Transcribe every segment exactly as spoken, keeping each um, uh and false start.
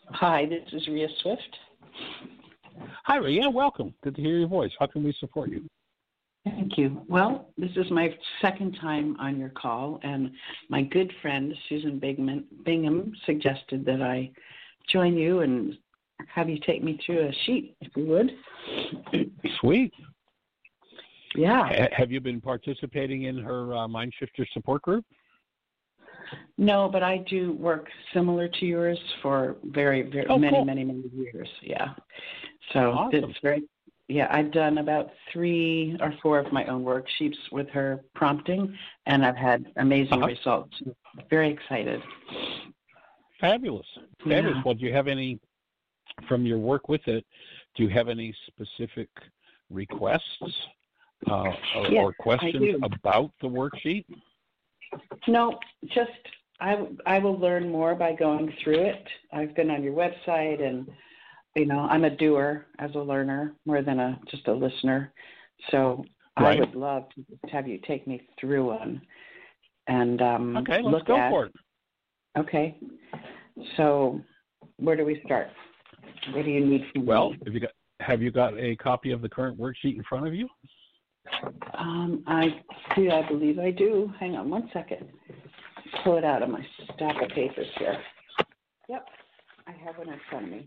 Hi, this is Rhea Swift. Hi, Ray. Yeah, welcome. Good to hear your voice. How can we support you? Thank you. Well, this is my second time on your call, and my good friend Susan Bingham, Bingham suggested that I join you and have you take me through a sheet, if you would. Sweet. Yeah. H- have you been participating in her uh, Mind Shifter support group? No, but I do work similar to yours for very, very oh, many, cool. many, many years. Yeah. So Awesome. it's very, yeah, I've done about three or four of my own worksheets with her prompting, and I've had amazing uh-huh. results. Very excited. Fabulous. Fabulous. Yeah. Well, do you have any, from your work with it, do you have any specific requests uh, or, Yes, or questions about the worksheet? No, just I, I will learn more by going through it. I've been on your website, and you know I'm a doer as a learner more than a just a listener. So Right. I would love to just have you take me through one and um, okay, let's look go at. for it. Okay, so where do we start? What do you need from Well, me? have you got have you got a copy of the current worksheet in front of you? Um, I do. I believe I do. Hang on one second. Pull it out of my stack of papers here. Yep, I have one in front of me.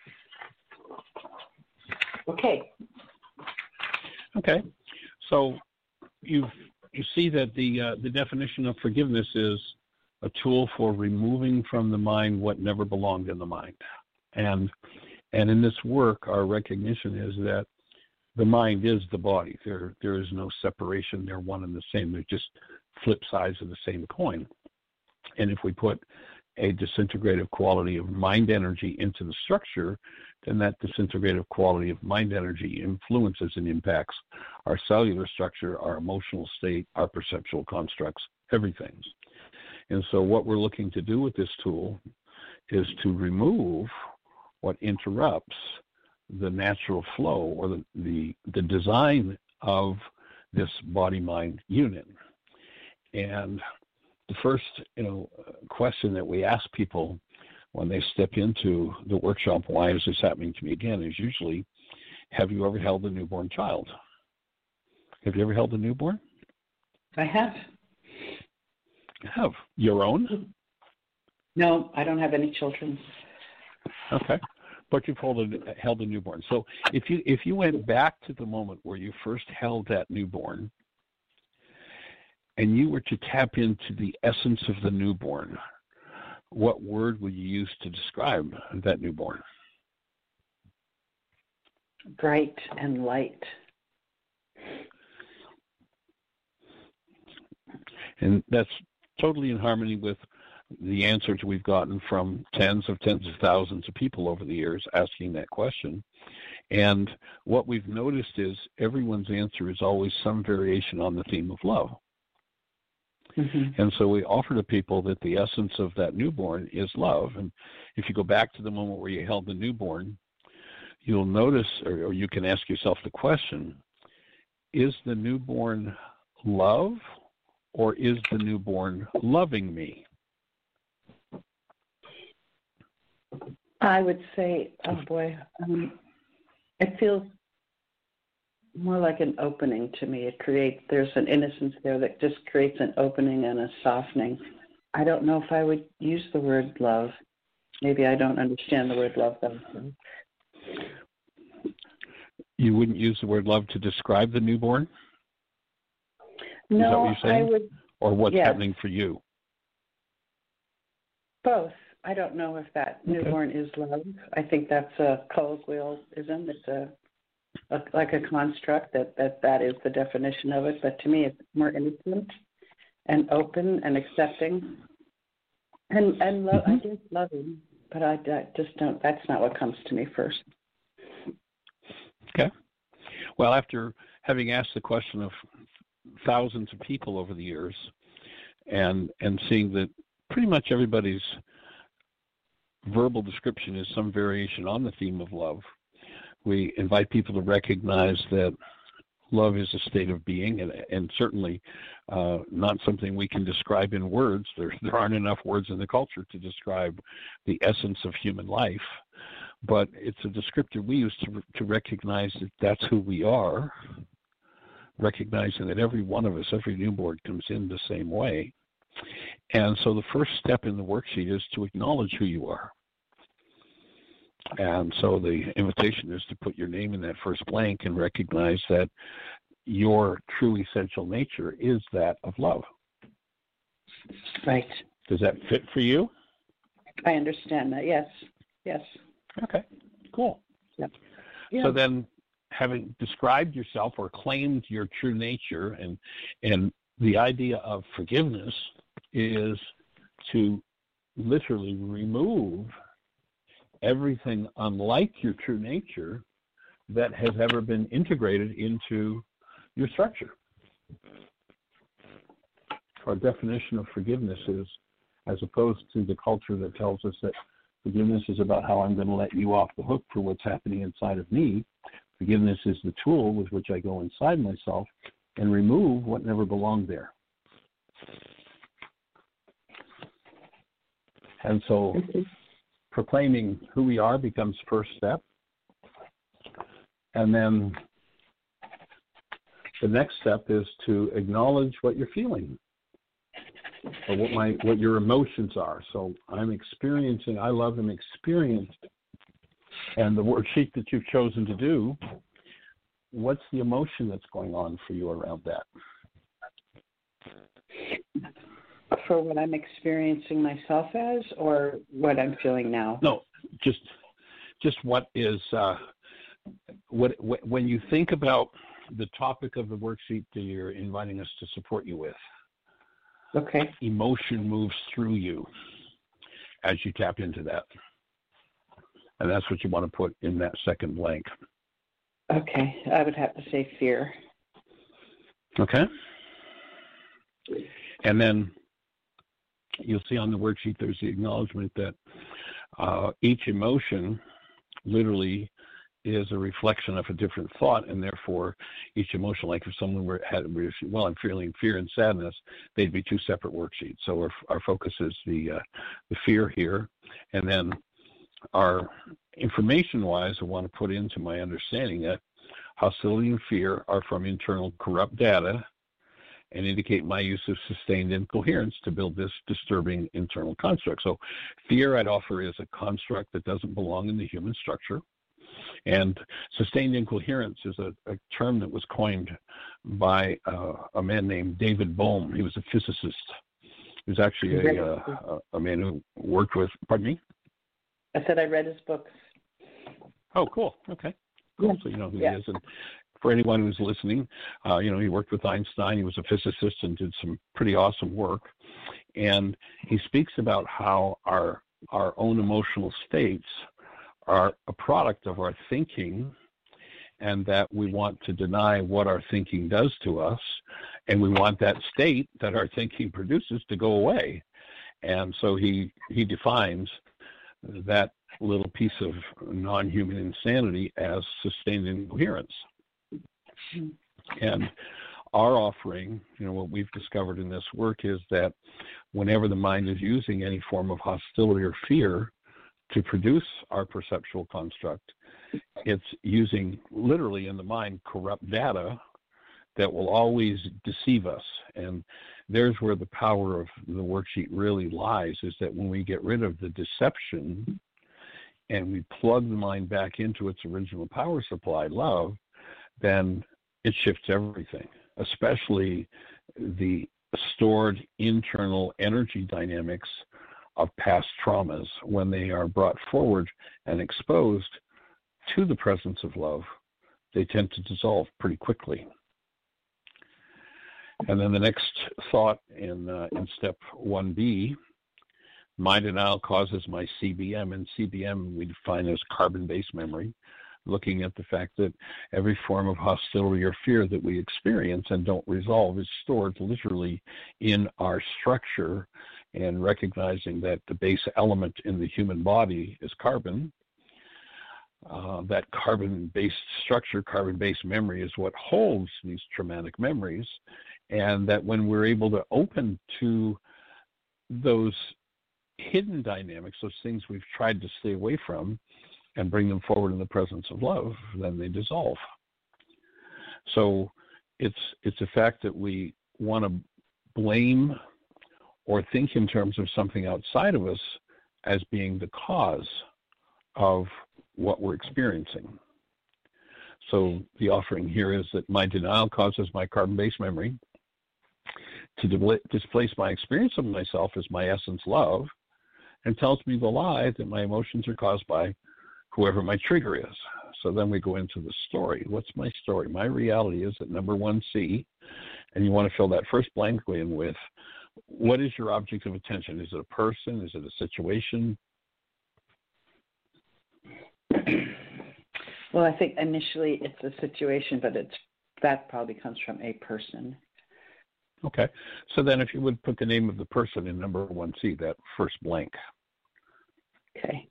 Okay. Okay. So you you see that the uh, the definition of forgiveness is a tool for removing from the mind what never belonged in the mind. And and in this work, our recognition is that the mind is the body. There there is no separation. They're one and the same. They're just flip sides of the same coin. And if we put a disintegrative quality of mind energy into the structure, then that disintegrative quality of mind energy influences and impacts our cellular structure, our emotional state, our perceptual constructs, everything. And so what we're looking to do with this tool is to remove what interrupts the natural flow or the, the, the design of this body-mind unit. And the first, you know, question that we ask people when they step into the workshop, why is this happening to me again, is usually, have you ever held a newborn child? Have you ever held a newborn? I have. You have. Your own? No, I don't have any children. Okay. But you've held a, held a newborn. So if you if you went back to the moment where you first held that newborn, and you were to tap into the essence of the newborn, what word would you use to describe that newborn? Bright and light. And that's totally in harmony with the answers we've gotten from tens of tens of thousands of people over the years asking that question. And what we've noticed is everyone's answer is always some variation on the theme of love. Mm-hmm. And so we offer to people that the essence of that newborn is love. And if you go back to the moment where you held the newborn, you'll notice, or, or you can ask yourself the question, is the newborn love, or is the newborn loving me? I would say, oh boy, um, it feels more like an opening to me. It creates, there's an innocence there that just creates an opening and a softening. I don't know if I would use the word love. Maybe I don't understand the word love, though. You wouldn't use the word love to describe the newborn? No, Is that what you're saying? I would. Or what's yes. happening for you? Both. I don't know if that okay. newborn is love. I think that's a colloquialism. It's a, a like a construct that, that that is the definition of it. But to me, it's more innocent and open and accepting. And and lo- mm-hmm. I guess loving, but I, I just don't. That's not what comes to me first. Okay. Well, after having asked the question of thousands of people over the years, and and seeing that pretty much everybody's verbal description is some variation on the theme of love, we invite people to recognize that Love is a state of being, and, and certainly uh, not something we can describe in words. There, there aren't enough words in the culture to describe the essence of human life, but it's a descriptor we use to, to recognize that that's who we are, recognizing that every one of us, every newborn comes in the same way. And so the first step in the worksheet is to acknowledge who you are. And so the invitation is to put your name in that first blank and recognize that your true essential nature is that of love. Right. Does that fit for you? I understand that. Yes. Yes. Okay. Cool. Yep. Yeah. So then, having described yourself or claimed your true nature, and and the idea of forgiveness is to literally remove everything unlike your true nature that has ever been integrated into your structure. Our definition of forgiveness is, as opposed to the culture that tells us that forgiveness is about how I'm going to let you off the hook for what's happening inside of me, forgiveness is the tool with which I go inside myself and remove what never belonged there. And so proclaiming who we are becomes first step. And then the next step is to acknowledge what you're feeling or what my what your emotions are. So I'm experiencing, I love and experience, and the worksheet that you've chosen to do, what's the emotion that's going on for you around that? For what I'm experiencing myself as, or what I'm feeling now? No, just just what is, uh, what, what when you think about the topic of the worksheet that you're inviting us to support you with, okay, emotion moves through you as you tap into that. And that's what you want to put in that second blank. Okay, I would have to say fear. Okay. And then you'll see on the worksheet there's the acknowledgement that uh, each emotion literally is a reflection of a different thought, and therefore each emotion, like if someone were had, well, I'm feeling fear and sadness, they'd be two separate worksheets. So our, our focus is the uh, the fear here, and then our information-wise, I want to put into my understanding that hostility and fear are from internal corrupt data and indicate my use of sustained incoherence to build this disturbing internal construct. So fear, I'd offer, is a construct that doesn't belong in the human structure. And sustained incoherence is a, a term that was coined by uh, a man named David Bohm. He was a physicist. He was actually a, uh, a man who worked with, pardon me? I said I read his books. Oh, cool. Okay. Cool. So you know who yeah. he is. And for anyone who's listening, uh, you know, he worked with Einstein. He was a physicist and did some pretty awesome work. And he speaks about how our our own emotional states are a product of our thinking, and that we want to deny what our thinking does to us, and we want that state that our thinking produces to go away. And so he he defines that little piece of non-human insanity as sustained incoherence. And our offering, you know, what we've discovered in this work is that whenever the mind is using any form of hostility or fear to produce our perceptual construct, it's using literally in the mind corrupt data that will always deceive us. And there's where the power of the worksheet really lies, is that when we get rid of the deception and we plug the mind back into its original power supply, love, then it shifts everything, especially the stored internal energy dynamics of past traumas. When they are brought forward and exposed to the presence of love, they tend to dissolve pretty quickly. And then the next thought in uh, in step one B, mind denial causes my C B M, and C B M we define as carbon-based memory, looking at the fact that every form of hostility or fear that we experience and don't resolve is stored literally in our structure, and recognizing that the base element in the human body is carbon. uh, that carbon-based structure, carbon-based memory is what holds these traumatic memories, and that when we're able to open to those hidden dynamics, those things we've tried to stay away from, and bring them forward in the presence of love, then they dissolve. So it's it's a fact that we want to blame or think in terms of something outside of us as being the cause of what we're experiencing. So the offering here is that my denial causes my carbon-based memory to di- displace my experience of myself as my essence love, and tells me the lie that my emotions are caused by whoever my trigger is. So then we go into the story. What's my story? My reality is at number one C, and you want to fill that first blank in with, what is your object of attention? Is it a person? Is it a situation? Well, I think initially it's a situation, but it's that probably comes from a person. Okay. So then if you would put the name of the person in number one C, that first blank. Okay.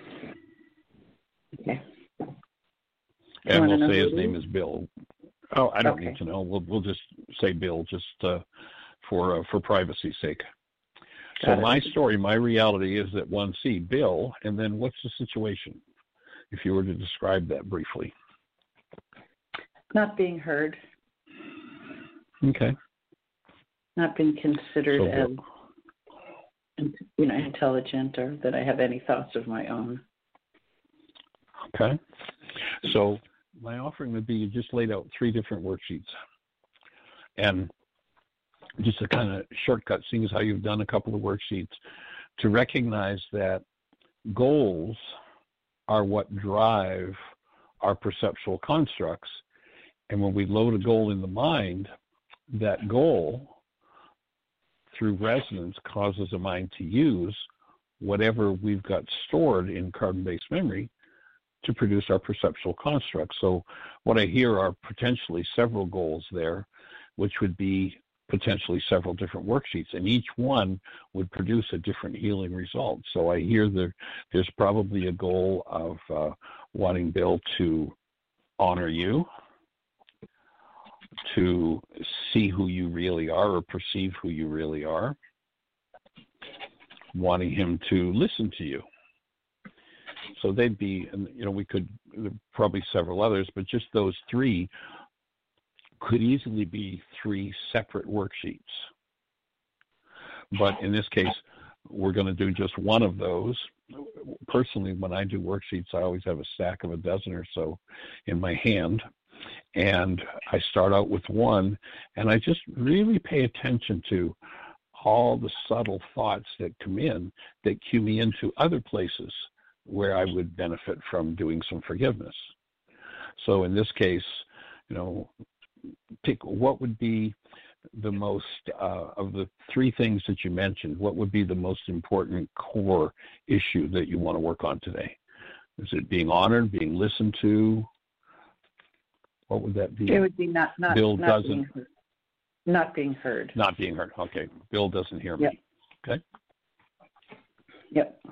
Okay. And we'll say his name is Bill. Oh, I don't okay. need to know. We'll we'll just say Bill, just uh, for uh, for privacy's sake. Got so it. my story, my reality is that one C, Bill, and then what's the situation? If you were to describe that briefly. Not being heard. Okay. Not being considered So as, Bill. you know, intelligent, or that I have any thoughts of my own. Okay. So my offering would be, you just laid out three different worksheets. And just a kind of shortcut, seeing as how you've done a couple of worksheets, to recognize that goals are what drive our perceptual constructs. And when we load a goal in the mind, that goal, through resonance, causes the mind to use whatever we've got stored in carbon-based memory to produce our perceptual constructs. So what I hear are potentially several goals there, which would be potentially several different worksheets, and each one would produce a different healing result. So I hear there, there's probably a goal of uh, wanting Bill to honor you, to see who you really are or perceive who you really are, wanting him to listen to you. So they'd be, and you know, we could, probably several others, but just those three could easily be three separate worksheets. But in this case, we're going to do just one of those. Personally, when I do worksheets, I always have a stack of a dozen or so in my hand. And I start out with one, and I just really pay attention to all the subtle thoughts that come in that cue me into other places where I would benefit from doing some forgiveness. So in this case, you know, pick what would be the most, uh, of the three things that you mentioned, what would be the most important core issue that you want to work on today? Is it being honored, being listened to? What would that be? It would be not, not, Bill not doesn't. being heard. Not being heard. Not being heard. Okay. Bill doesn't hear me. Yep. Okay. Yep.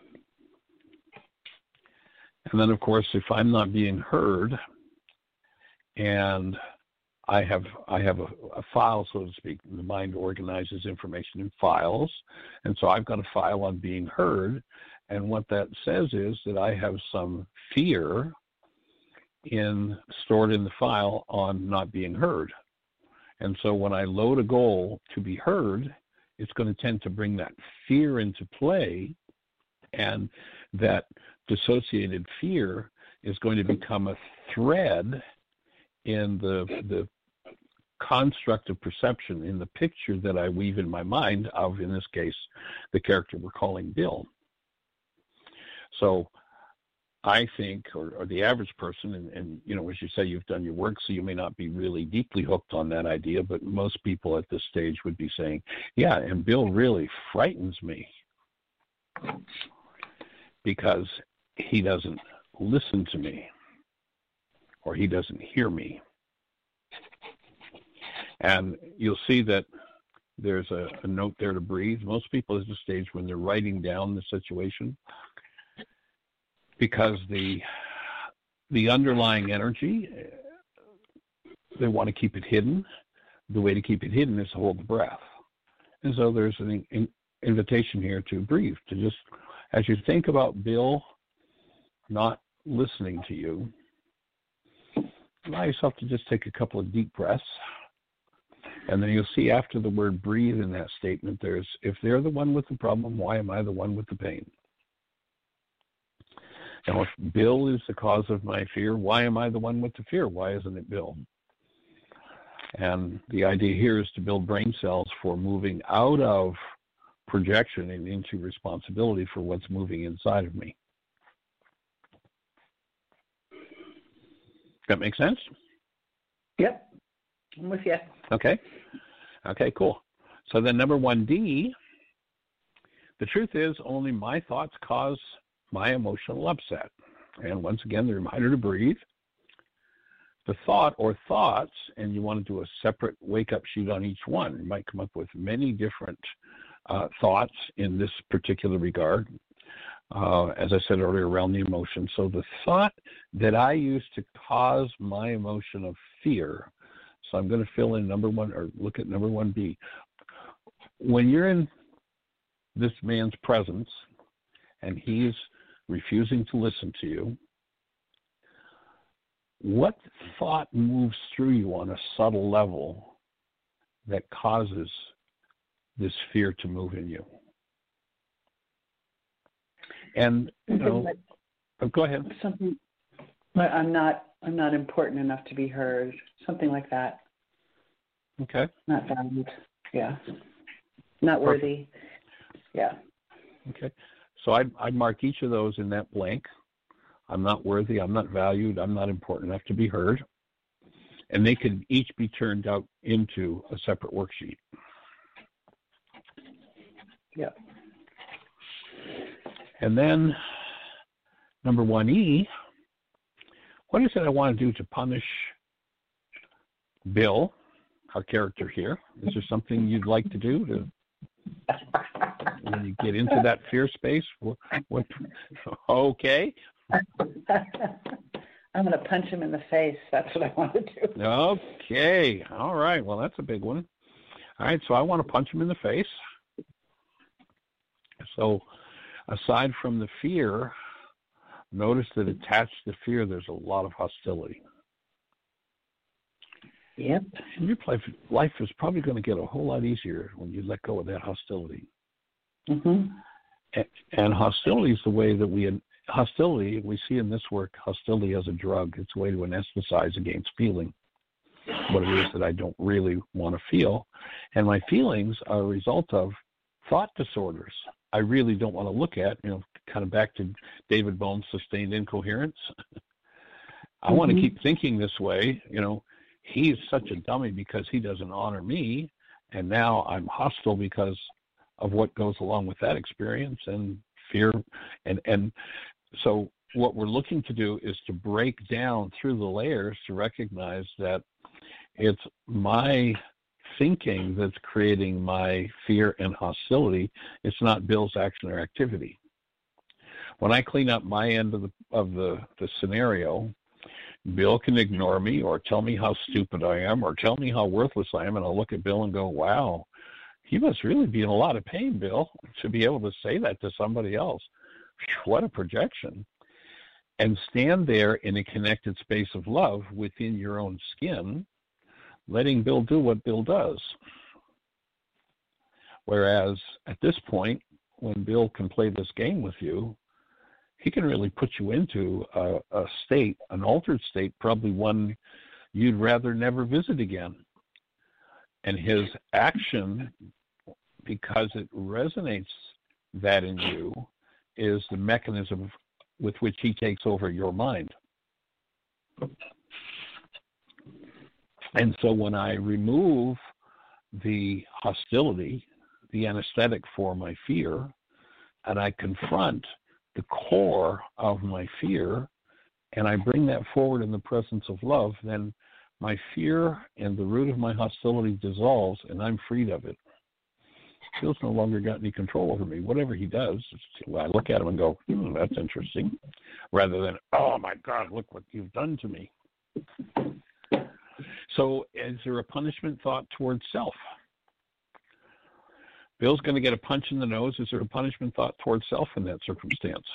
And then, of course, if I'm not being heard, and I have I have a, a file, so to speak, the mind organizes information in files, and so I've got a file on being heard, and what that says is that I have some fear in stored in the file on not being heard. And so when I load a goal to be heard, it's going to tend to bring that fear into play, and that dissociated fear is going to become a thread in the the construct of perception, in the picture that I weave in my mind of, in this case, the character we're calling Bill. So I think, or, or the average person, and, and, you know, as you say, you've done your work, so you may not be really deeply hooked on that idea, but most people at this stage would be saying, yeah, and Bill really frightens me because he doesn't listen to me, or he doesn't hear me. And you'll see that there's a, a note there to breathe. Most people at this stage, when they're writing down the situation, because the the underlying energy, they want to keep it hidden. The way to keep it hidden is to hold the breath. And so there's an in, invitation here to breathe, to just, as you think about Bill not listening to you, allow yourself to just take a couple of deep breaths. And then you'll see after the word breathe in that statement, there's, if they're the one with the problem, why am I the one with the pain? Now, if Bill is the cause of my fear, why am I the one with the fear? Why isn't it Bill? And the idea here is to build brain cells for moving out of projection and into responsibility for what's moving inside of me. That make sense? Yep, I'm with you. Okay. Okay, cool. So then number one D, the truth is only my thoughts cause my emotional upset. And once again, the reminder to breathe. The thought or thoughts, and you want to do a separate wake-up sheet on each one. You might come up with many different uh, thoughts in this particular regard, uh, as I said earlier, around the emotion. So the thought that I use to cause my emotion of fear, so I'm going to fill in number one, or look at number one B. When you're in this man's presence and he's refusing to listen to you, what thought moves through you on a subtle level that causes this fear to move in you? And, you know, like, oh, go ahead. Something like I'm not, I'm not important enough to be heard. Something like that. Okay. Not valued. Yeah. Not worthy. Perfect. Yeah. Okay. So I'd, I'd mark each of those in that blank. I'm not worthy, I'm not valued, I'm not important enough to be heard. And they could each be turned out into a separate worksheet. Yeah. And then number one E, what is it I want to do to punish Bill, our character here? Is there something you'd like to do to when you get into that fear space? What, what okay. I'm going to punch him in the face. That's what I want to do. Okay. All right. Well, that's a big one. All right. So I want to punch him in the face. So aside from the fear, notice that attached to fear, there's a lot of hostility. Yep. And your life, life is probably going to get a whole lot easier when you let go of that hostility. Mm-hmm. And, and hostility is the way that we... Hostility, we see in this work, hostility as a drug. It's a way to anesthetize against feeling what it is that I don't really want to feel. And my feelings are a result of thought disorders I really don't want to look at, you know, kind of back to David Bohn's sustained incoherence. I mm-hmm. want to keep thinking this way, you know, he's such a dummy because he doesn't honor me, and now I'm hostile because of what goes along with that experience and fear and and so what we're looking to do is to break down through the layers to recognize that it's my thinking that's creating my fear and hostility. It's not Bill's action or activity. When I clean up my end of the of the, the scenario, Bill can ignore me or tell me how stupid I am or tell me how worthless I am, and I'll look at Bill and go, wow, he must really be in a lot of pain, Bill, to be able to say that to somebody else. What a projection. And stand there in a connected space of love within your own skin, letting Bill do what Bill does. Whereas at this point, when Bill can play this game with you, he can really put you into a, a state, an altered state, probably one you'd rather never visit again. And his action, because it resonates that in you, is the mechanism with which he takes over your mind. And so when I remove the hostility, the anesthetic for my fear, and I confront the core of my fear, and I bring that forward in the presence of love, then my fear and the root of my hostility dissolves, and I'm freed of it. Bill's no longer got any control over me. Whatever he does, I look at him and go, hmm, that's interesting. rather than, oh my God, look what you've done to me. So is there a punishment thought towards self? Bill's going to get a punch in the nose. Is there a punishment thought towards self in that circumstance?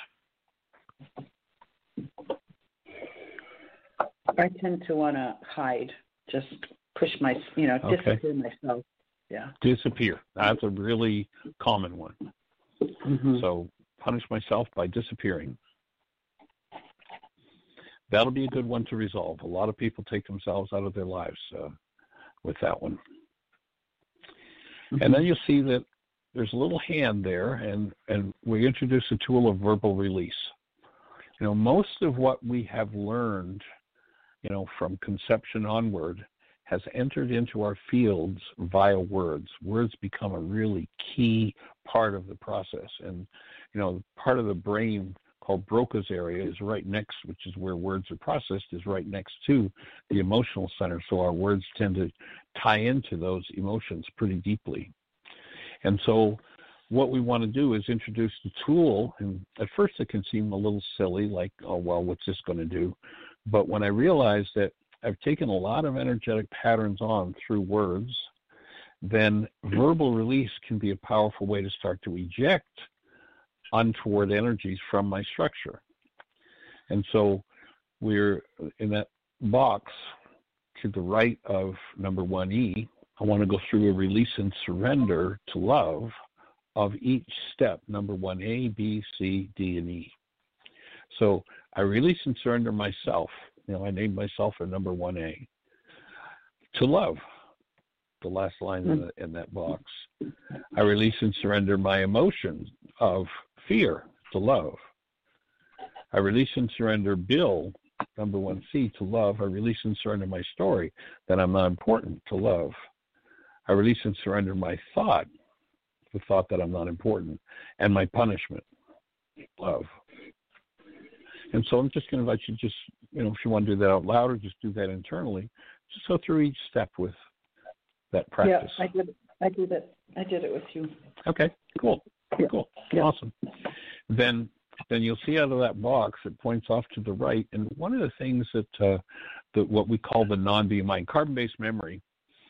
I tend to want to hide, just push my, you know, Okay. disappear myself. Yeah. Disappear. That's a really common one. Mm-hmm. So punish myself by disappearing. That'll be a good one to resolve. A lot of people take themselves out of their lives uh, with that one. Mm-hmm. And then you'll see that there's a little hand there, and, and we introduce a tool of verbal release. You know, most of what we have learned, you know, from conception onward has entered into our fields via words. Words become a really key part of the process. And, you know, part of the brain called Broca's area is right next, which is where words are processed, is right next to the emotional center. So our words tend to tie into those emotions pretty deeply. And so what we want to do is introduce the tool, and at first it can seem a little silly, like, oh, well, what's this going to do? But when I realized that I've taken a lot of energetic patterns on through words, then verbal release can be a powerful way to start to eject untoward energies from my structure. And so we're in that box to the right of number one E. I want to go through a release and surrender to love of each step, number one A, B, C, D, and E. So I release and surrender myself. You know, I named myself a number one A. To love, the last line in, the, in that box. I release and surrender my emotions of fear to love. I release and surrender Bill, number one C, to love. I release and surrender my story that I'm not important to love. I release and surrender my thought, the thought that I'm not important, and my punishment, love. And so I'm just going to invite you just, you know, if you want to do that out loud or just do that internally, just go through each step with that practice. Yeah, I did. I did it. I did it with you. Okay, cool, Yeah. cool, Yeah. awesome. Then, then you'll see out of that box it points off to the right. And one of the things that, uh, that what we call the non-being mind, carbon-based memory,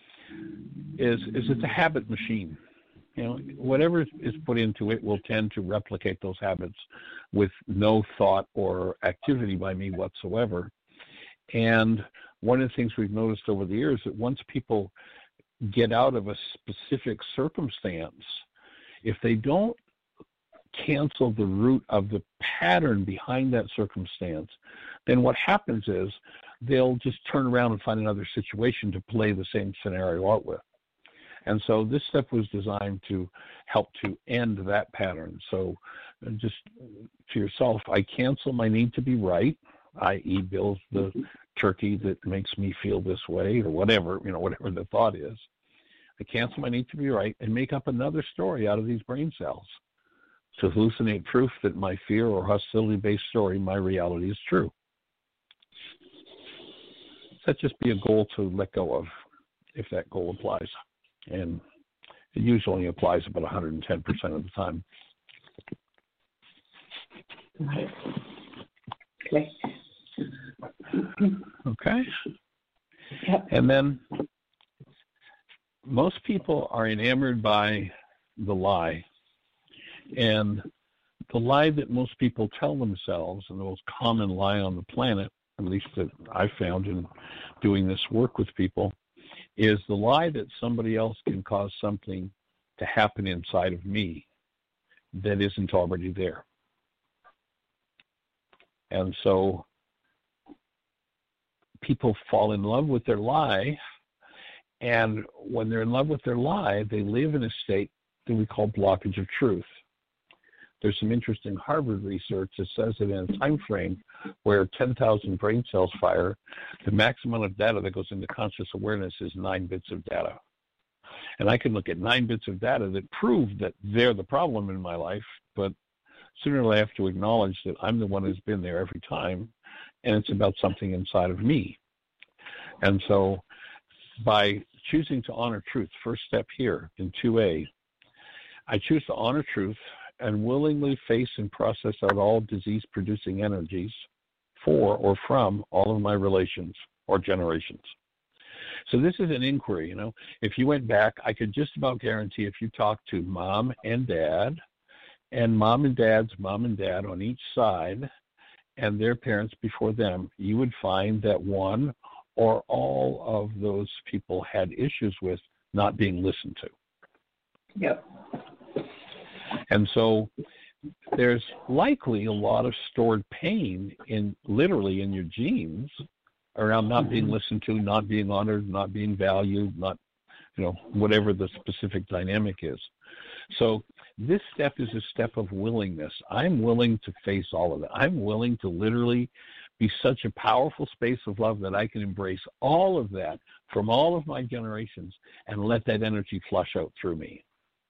is is it's a habit machine. You know, whatever is put into it will tend to replicate those habits with no thought or activity by me whatsoever. And one of the things we've noticed over the years that once people get out of a specific circumstance, if they don't cancel the root of the pattern behind that circumstance, then what happens is they'll just turn around and find another situation to play the same scenario out with. And so this step was designed to help to end that pattern. So just to yourself, I cancel my need to be right, that is, Bill's the turkey that makes me feel this way, or whatever, you know, whatever the thought is. I cancel my need to be right and make up another story out of these brain cells to hallucinate proof that my fear or hostility-based story, my reality, is true. That just be a goal to let go of, if that goal applies. And it usually applies about one hundred ten percent of the time. Okay. Okay. Yep. And then most people are enamored by the lie. And the lie that most people tell themselves, and the most common lie on the planet, at least that I found in doing this work with people, is the lie that somebody else can cause something to happen inside of me that isn't already there. And so people fall in love with their lie, and when they're in love with their lie, they live in a state that we call blockage of truth. There's some interesting Harvard research that says that in a time frame where ten thousand brain cells fire, the maximum amount of data that goes into conscious awareness is nine bits of data. And I can look at nine bits of data that prove that they're the problem in my life, but sooner or later I have to acknowledge that I'm the one who's been there every time, and it's about something inside of me. And so by choosing to honor truth, first step here in two A, I choose to honor truth and willingly face and process out all disease-producing energies for or from all of my relations or generations. So this is an inquiry, you know. If you went back, I could just about guarantee if you talked to mom and dad, and mom and dad's mom and dad on each side, and their parents before them, you would find that one or all of those people had issues with not being listened to. Yep. And so there's likely a lot of stored pain in literally in your genes around not being listened to, not being honored, not being valued, not, you know, whatever the specific dynamic is. So this step is a step of willingness. I'm willing to face all of it. I'm willing to literally be such a powerful space of love that I can embrace all of that from all of my generations and let that energy flush out through me.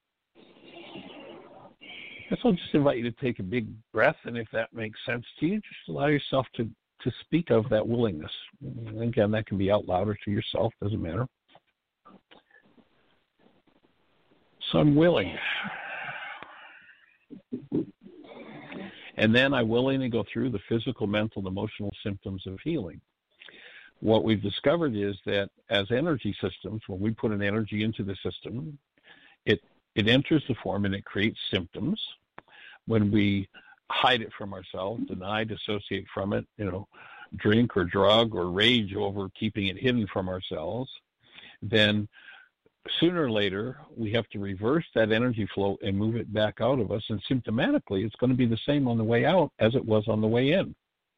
So I'll just invite you to take a big breath, and if that makes sense to you, just allow yourself to, to speak of that willingness. And again, that can be out loud or to yourself, doesn't matter. So I'm willing. And then I'm willing to go through the physical, mental, and emotional symptoms of healing. What we've discovered is that as energy systems, when we put an energy into the system, it it enters the form and it creates symptoms. When we hide it from ourselves, deny, dissociate from it, you know, drink or drug or rage over keeping it hidden from ourselves, then sooner or later we have to reverse that energy flow and move it back out of us. And symptomatically, it's going to be the same on the way out as it was on the way in.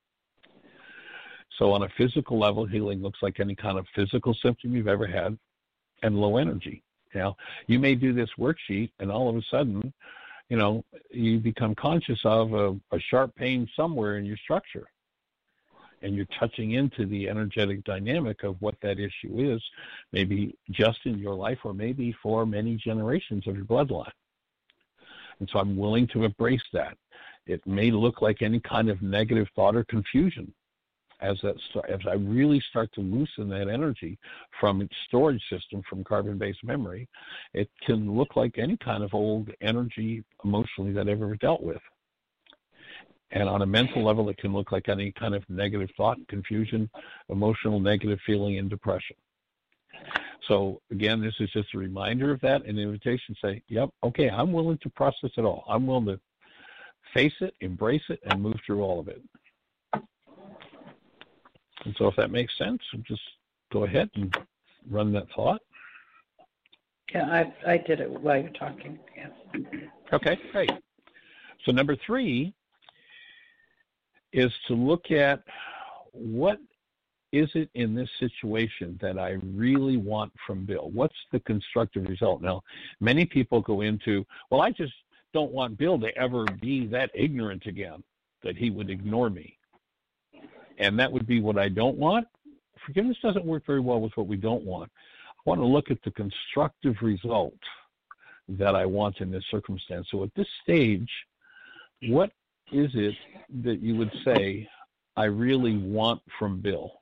So on a physical level, healing looks like any kind of physical symptom you've ever had and low energy. Now, you may do this worksheet and all of a sudden, you know, you become conscious of a, a sharp pain somewhere in your structure. And you're touching into the energetic dynamic of what that issue is, maybe just in your life or maybe for many generations of your bloodline. And so I'm willing to embrace that. It may look like any kind of negative thought or confusion. As that as I really start to loosen that energy from its storage system from carbon-based memory, it can look like any kind of old energy emotionally that I've ever dealt with. And on a mental level, it can look like any kind of negative thought, confusion, emotional negative feeling, and depression. So again, this is just a reminder of that, an invitation to say, yep, okay, I'm willing to process it all. I'm willing to face it, embrace it, and move through all of it. And so if that makes sense, just go ahead and run that thought. Yeah, I I did it while you're talking. Yeah. Okay, great. So number three is to look at what is it in this situation that I really want from Bill? What's the constructive result? Now, many people go into, well, I just don't want Bill to ever be that ignorant again, that he would ignore me. And that would be what I don't want. Forgiveness doesn't work very well with what we don't want. I want to look at the constructive result that I want in this circumstance. So at this stage, what is it that you would say I really want from Bill?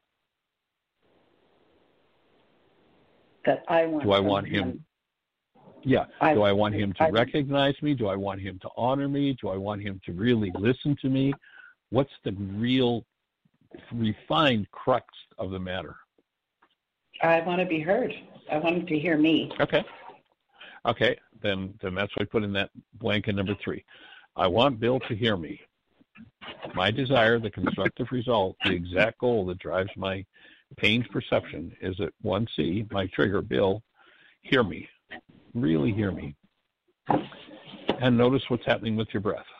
That I want. Do I want him? him yeah. I, Do I want him to I, recognize me? Do I want him to honor me? Do I want him to really listen to me? What's the real refined crux of the matter? I want to be heard. I want him to hear me. Okay. Okay. Then, then that's what I put in that blank in number three. I want Bill to hear me. My desire, the constructive result, the exact goal that drives my pain's perception is that one C, my trigger, Bill, hear me. Really hear me. And notice what's happening with your breath.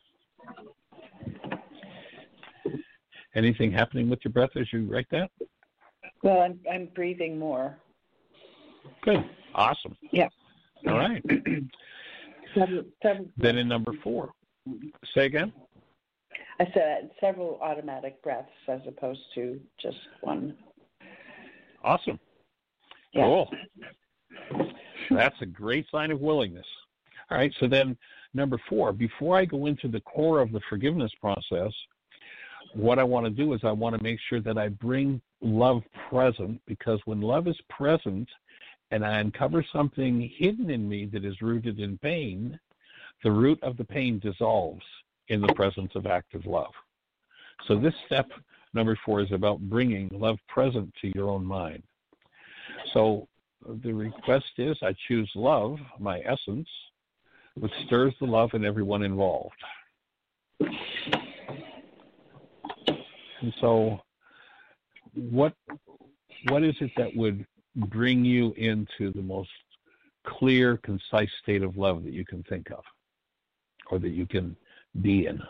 Anything happening with your breath as you write that? Well, I'm I'm breathing more. Good. Awesome. Yeah. All right. several, several, then in number four, say again? I said several automatic breaths as opposed to just one. Awesome. Yeah. Cool. That's a great sign of willingness. All right, so then number four, before I go into the core of the forgiveness process, what I want to do is I want to make sure that I bring love present, because when love is present and I uncover something hidden in me that is rooted in pain, the root of the pain dissolves in the presence of active love. So this step, number four, is about bringing love present to your own mind. So the request is, I choose love, my essence, which stirs the love in everyone involved. And so what what is it that would bring you into the most clear, concise state of love that you can think of, or that you can be in?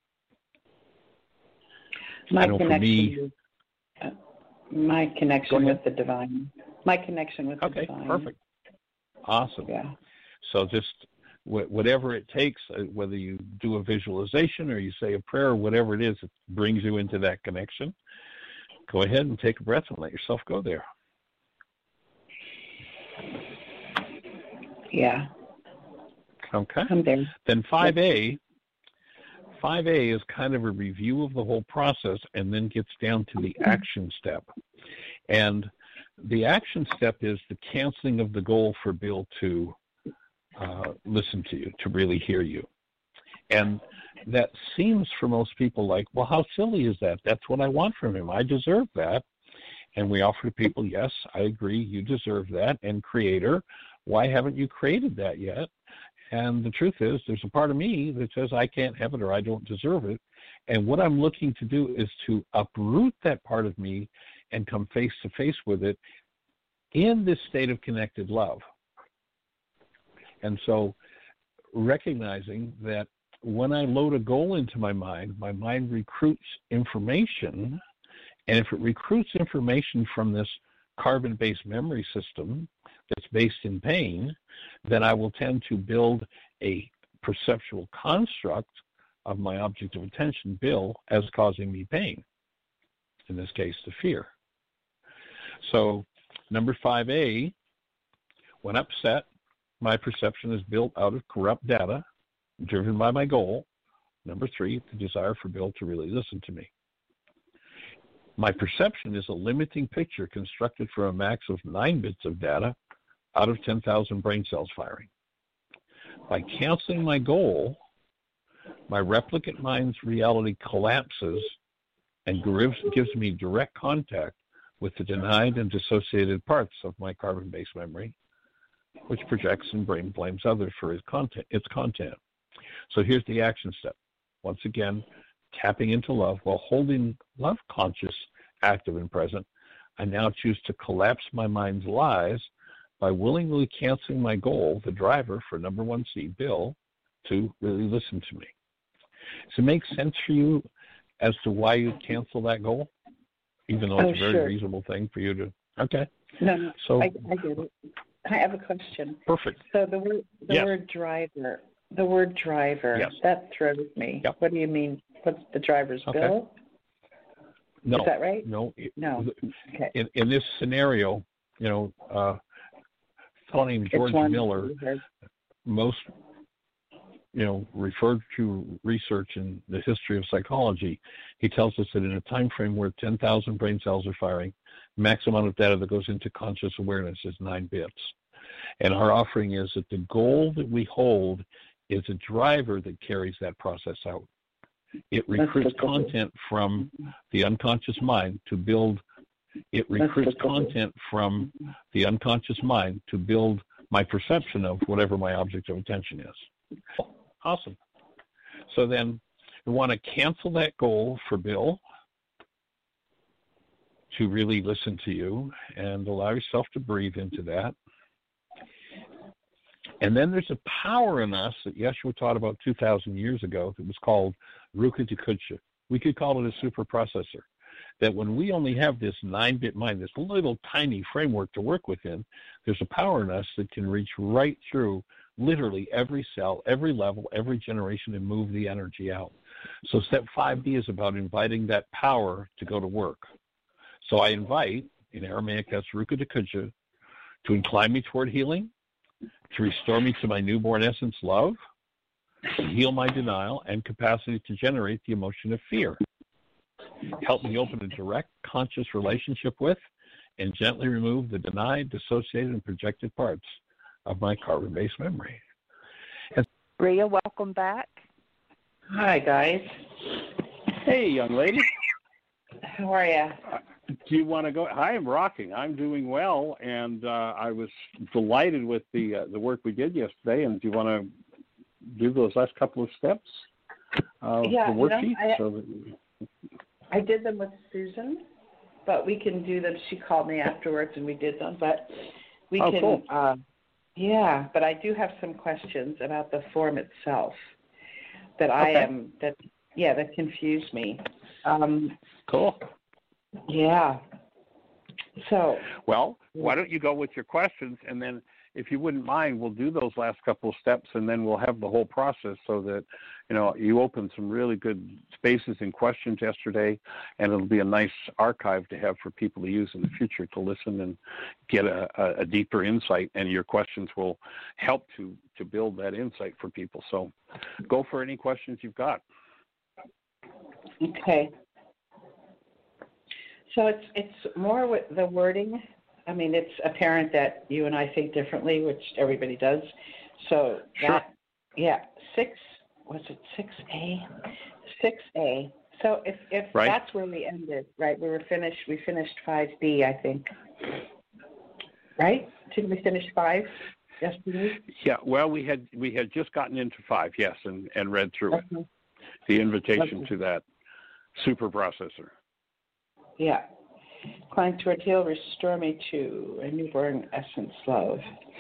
My I know connection, for me, with, uh, my connection with the divine. My connection with okay, the divine. Okay, perfect. Awesome. Yeah. So just wh- whatever it takes, uh, whether you do a visualization or you say a prayer or whatever it is that brings you into that connection, go ahead and take a breath and let yourself go there. Yeah. Okay. I'm there. Then five A, five A is kind of a review of the whole process and then gets down to the action step. And the action step is the canceling of the goal for Bill to uh, listen to you, to really hear you. And that seems for most people like, well, how silly is that? That's what I want from him. I deserve that. And we offer to people, yes, I agree, you deserve that. And Creator, why haven't you created that yet? And the truth is, there's a part of me that says I can't have it or I don't deserve it. And what I'm looking to do is to uproot that part of me and come face to face with it in this state of connected love. And so recognizing that when I load a goal into my mind, my mind recruits information. And if it recruits information from this carbon-based memory system that's based in pain, then I will tend to build a perceptual construct of my object of attention, Bill, as causing me pain. In this case, the fear. So number five A, when upset, my perception is built out of corrupt data, driven by my goal. Number three, the desire for Bill to really listen to me. My perception is a limiting picture constructed from a max of nine bits of data out of ten thousand brain cells firing. By canceling my goal, my replicant mind's reality collapses and gives, gives me direct contact with the denied and dissociated parts of my carbon-based memory, which projects and brain blames others for its content, its content. So here's the action step. Once again, tapping into love while holding love conscious, active and present, I now choose to collapse my mind's lies by willingly canceling my goal, the driver for number one C, Bill, to really listen to me. Does it make sense for you as to why you cancel that goal? Even though it's Oh, a very sure. reasonable thing for you to, okay. No, no, So, I, I get it. I have a question. Perfect. So the word, the Yes. word driver, the word driver, Yes. that throws me. Yep. What do you mean? What's the driver's Okay. bill? No, Is that right? no. it- No. Okay. In, in this scenario, you know, uh, a fellow named George It's one Miller, driver. most, you know, referred to research in the history of psychology. He tells us that in a time frame where ten thousand brain cells are firing, maximum amount of data that goes into conscious awareness is nine bits. And our offering is that the goal that we hold is a driver that carries that process out. It recruits content from the unconscious mind to build, it recruits content from the unconscious mind to build my perception of whatever my object of attention is. Awesome. So then we want to cancel that goal for Bill to really listen to you and allow yourself to breathe into that. And then there's a power in us that Yeshua taught about two thousand years ago that was called Ruka Tekudsha. We could call it a super processor. That when we only have this nine-bit mind, this little tiny framework to work within, there's a power in us that can reach right through literally every cell, every level, every generation and move the energy out. So step five B is about inviting that power to go to work. So I invite, in Aramaic that's Ruka Tekudsha, to incline me toward healing, to restore me to my newborn essence love, to heal my denial and capacity to generate the emotion of fear. Help me open a direct, conscious relationship with and gently remove the denied, dissociated, and projected parts of my carbon-based memory. And Rhea, welcome back. Hi, guys. Hey, young lady. How are you? Uh, do you want to go? I am rocking. I'm doing well, and uh, I was delighted with the uh, the work we did yesterday. And do you want to do those last couple of steps? Uh, yeah, the worksheet. You know, I, so that... I did them with Susan, but we can do them. She called me afterwards, and we did them. But we oh, can. Cool. Uh, yeah, but I do have some questions about the form itself that I okay. am that yeah that confuse me. Um, cool. Yeah. So. Well, why don't you go with your questions, and then, if you wouldn't mind, we'll do those last couple of steps, and then we'll have the whole process so that, you know, you opened some really good spaces in questions yesterday, and it'll be a nice archive to have for people to use in the future to listen and get a, a, a deeper insight, and your questions will help to, to build that insight for people. So go for any questions you've got. Okay. So it's it's more with the wording. I mean, it's apparent that you and I think differently, which everybody does. So sure. that, yeah, six, was it six A? six A. So if, if right. that's where we ended, right, we were finished, we finished five B, I think. Right? Didn't we finish five yesterday? Yeah, well, we had we had just gotten into five, yes, and, and read through okay. it. The invitation okay. to that super processor. Yeah. Climb toward heel, restore me to a newborn essence love.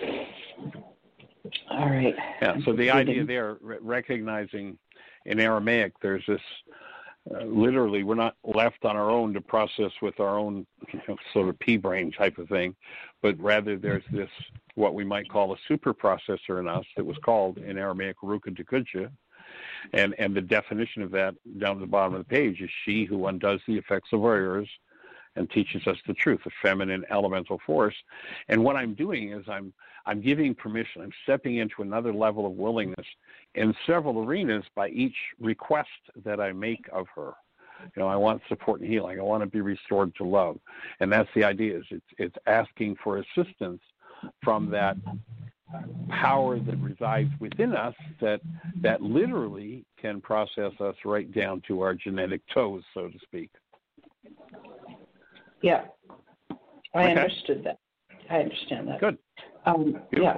All right. Yeah, so the idea there, recognizing in Aramaic, there's this, uh, literally, we're not left on our own to process with our own, you know, sort of pea brain type of thing, but rather there's this, what we might call a super processor in us that was called in Aramaic Ruka Dekudja. And, and the definition of that down at the bottom of the page is she who undoes the effects of our errors and teaches us the truth, a feminine elemental force. And what I'm doing is I'm I'm giving permission. I'm stepping into another level of willingness in several arenas by each request that I make of her. You know, I want support and healing. I want to be restored to love. And that's the idea, is it's it's asking for assistance from that power that resides within us that that literally can process us right down to our genetic toes, so to speak. Yeah, I okay. understood that. I understand that. Good. Um, yeah.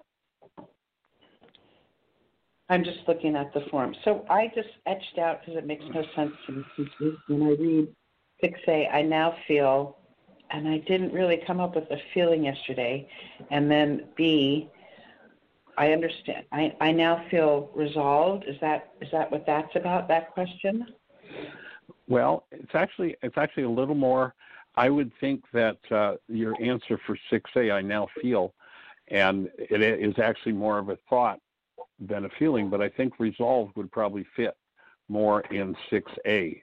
I'm just looking at the form. So I just etched out, because it makes no sense to me, when I read six A, I now feel, and I didn't really come up with a feeling yesterday, and then B, I understand. I, I now feel resolved. Is that is that what that's about, that question? Well, it's actually it's actually a little more. I would think that uh, your answer for six A, I now feel, and it is actually more of a thought than a feeling, but I think resolve would probably fit more in six A.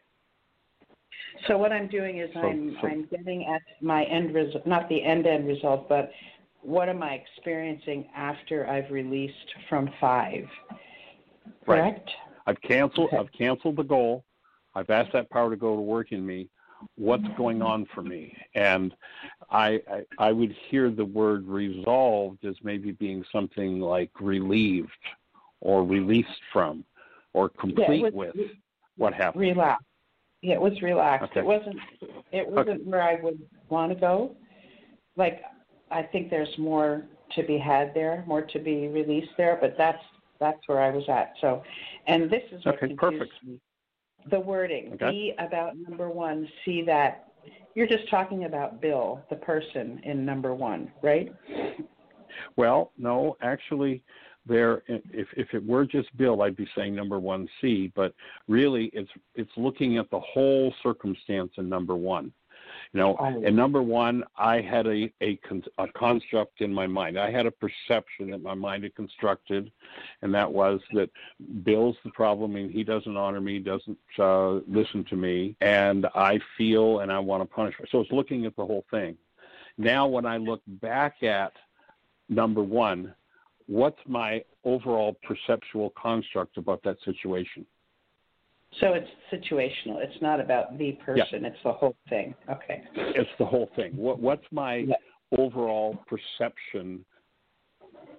So what I'm doing is so, I'm so, I'm getting at my end result, not the end end result, but what am I experiencing after I've released from five? Correct? Right. I've canceled. Okay. I've canceled the goal. I've asked that power to go to work in me. What's going on for me? And I, I I would hear the word resolved as maybe being something like relieved or released from or complete yeah, was, with what happened. Relaxed. Yeah, it was relaxed. Okay. It wasn't it wasn't okay. where I would want to go. Like, I think there's more to be had there, more to be released there, but that's that's where I was at. So, and this is what okay, confused perfect. me. The wording, okay. be about number one, see that. You're just talking about Bill, the person in number one, right? Well, no, actually, there. If if it were just Bill, I'd be saying number one C. But really, it's it's looking at the whole circumstance in number one. You know, in number one, I had a, a, a construct in my mind. I had a perception that my mind had constructed, and that was that Bill's the problem, and he doesn't honor me, doesn't uh, listen to me, and I feel and I want to punish her. So it's looking at the whole thing. Now, when I look back at number one, what's my overall perceptual construct about that situation? So it's situational. It's not about the person. Yeah. It's the whole thing. Okay. It's the whole thing. What, what's my yeah. overall perception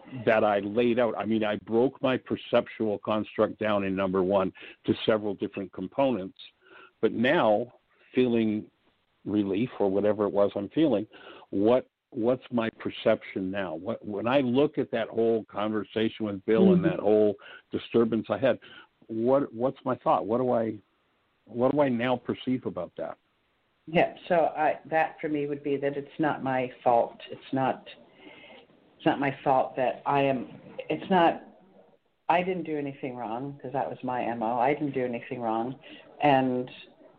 that I laid out. I mean, I broke my perceptual construct down in number one to several different components, but now feeling relief or whatever it was I'm feeling, what what's my perception now? What when I look at that whole conversation with Bill mm-hmm. and that whole disturbance I had, what what's my thought? What do I what do I now perceive about that? Yeah, so I, that for me would be that it's not my fault. It's not it's not my fault that I am. It's not. I didn't do anything wrong because that was my M O. I didn't do anything wrong, and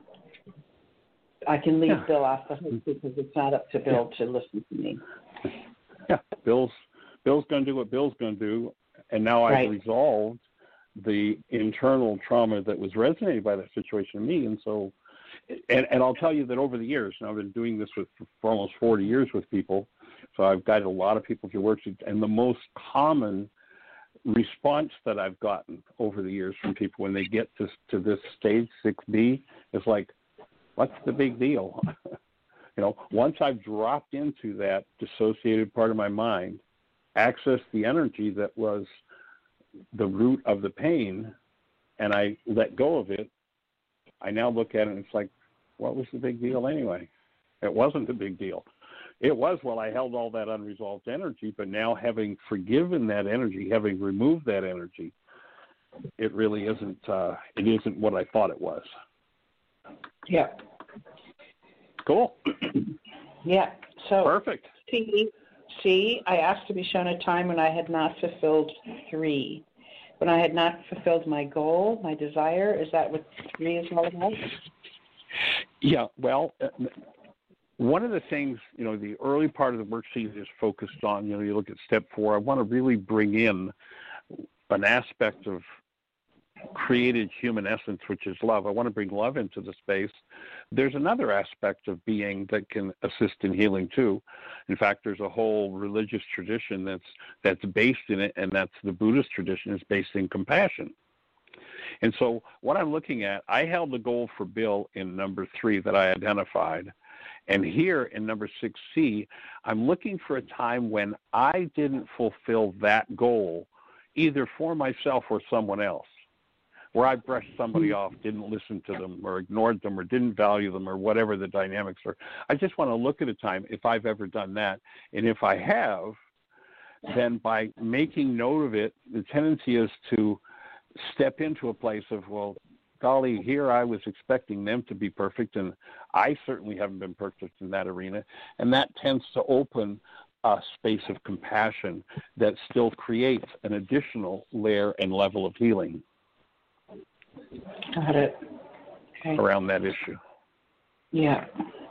I can leave yeah. Bill off the hook because it's not up to Bill yeah. to listen to me. Yeah, Bill's Bill's going to do what Bill's going to do, and now I've right. resolved the internal trauma that was resonated by that situation in me, and so. And, and I'll tell you that over the years, and I've been doing this with, for almost forty years with people, so I've guided a lot of people through worksheets, and the most common response that I've gotten over the years from people when they get to, to this stage six B is like, what's the big deal? You know, once I've dropped into that dissociated part of my mind, accessed the energy that was the root of the pain, and I let go of it, I now look at it and it's like, what was the big deal anyway? It wasn't a big deal. It was while I held all that unresolved energy, but now having forgiven that energy, having removed that energy, it really isn't, uh, it isn't what I thought it was. Yeah. Cool. Yeah. So perfect. See, see, I asked to be shown a time when I had not fulfilled three. When I had not fulfilled my goal, my desire. Is that what three is all about? Yeah, well, uh, one of the things, you know, the early part of the worksheet is focused on, you know, you look at step four, I want to really bring in an aspect of created human essence, which is love. I want to bring love into the space. There's another aspect of being that can assist in healing too. In fact, there's a whole religious tradition that's that's based in it, and that's the Buddhist tradition is based in compassion. And so what I'm looking at, I held the goal for Bill in number three that I identified. And here in number six C, I'm looking for a time when I didn't fulfill that goal, either for myself or someone else, where I brushed somebody off, didn't listen to them, or ignored them, or didn't value them, or whatever the dynamics are. I just want to look at a time if I've ever done that. And if I have, then by making note of it, the tendency is to step into a place of, well, golly, here I was expecting them to be perfect, and I certainly haven't been perfect in that arena. And that tends to open a space of compassion that still creates an additional layer and level of healing. Got it. Okay. Around that issue. Yeah.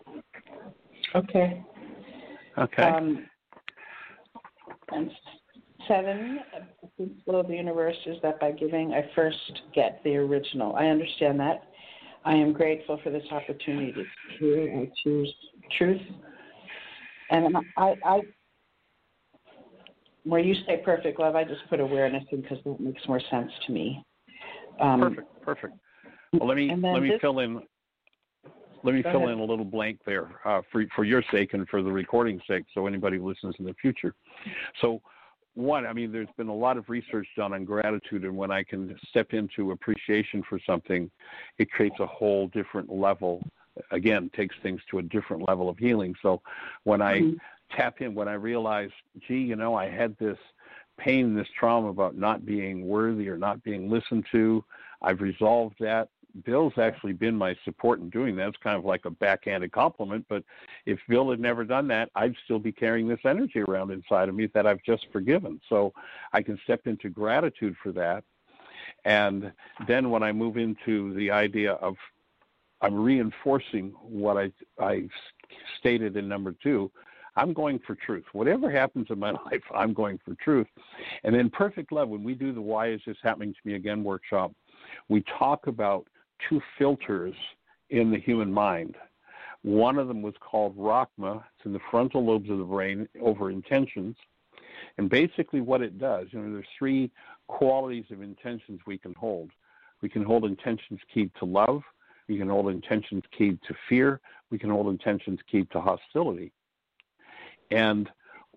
Okay. Okay. Um, and seven, the principle of the universe is that by giving, I first get the original. I understand that. I am grateful for this opportunity to hear and choose truth. And I, I, where you say perfect love, I just put awareness in because that makes more sense to me. Um, perfect, perfect. Well, let me let me this, fill in. Let me fill ahead. in a little blank there uh, for for your sake and for the recording's sake, so anybody who listens in the future. So, one, I mean, there's been a lot of research done on gratitude, and when I can step into appreciation for something, it creates a whole different level. Again, takes things to a different level of healing. So, when I mm-hmm. tap in, when I realize, gee, you know, I had this pain, this trauma about not being worthy or not being listened to. I've resolved that. Bill's actually been my support in doing that. It's kind of like a backhanded compliment, but if Bill had never done that, I'd still be carrying this energy around inside of me that I've just forgiven. So I can step into gratitude for that. And then when I move into the idea of I'm reinforcing what I, I stated in number two, I'm going for truth. Whatever happens in my life, I'm going for truth. And then perfect love, when we do the Why Is This Happening to Me Again workshop, we talk about two filters in the human mind. One of them was called Rachma. It's in the frontal lobes of the brain over intentions. And basically what it does, you know, there's three qualities of intentions we can hold. We can hold intentions keyed to love. We can hold intentions keyed to fear. We can hold intentions keyed to hostility. And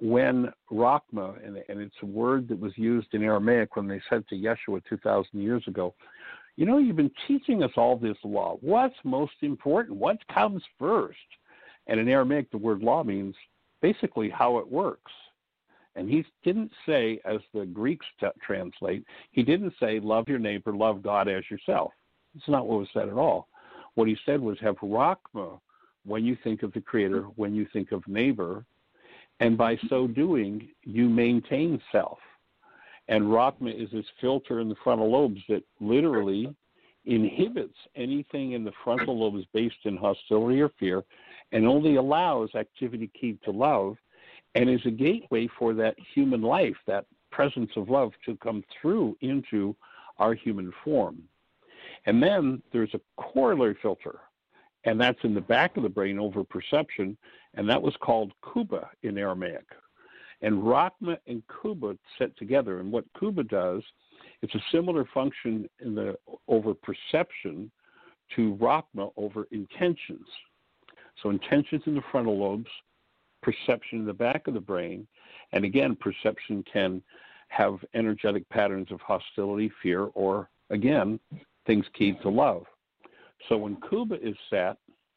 when Rachma, and, and it's a word that was used in Aramaic when they said to Yeshua two thousand years ago, you know, you've been teaching us all this law. What's most important? What comes first? And in Aramaic, the word law means basically how it works. And he didn't say, as the Greeks t- translate, he didn't say, love your neighbor, love God as yourself. It's not what was said at all. What he said was, have Rachma when you think of the Creator, when you think of neighbor, and by so doing, you maintain self. And Rachma is this filter in the frontal lobes that literally inhibits anything in the frontal lobes based in hostility or fear, and only allows activity keyed to love, and is a gateway for that human life, that presence of love to come through into our human form. And then there's a corollary filter, and that's in the back of the brain over perception, and that was called Kuba in Aramaic. And Rachma and Kuba set together, and what Kuba does, it's a similar function in the over perception to Rachma over intentions. So intentions in the frontal lobes, perception in the back of the brain, and again, perception can have energetic patterns of hostility, fear, or again, things keyed to love. So when Kuba is set,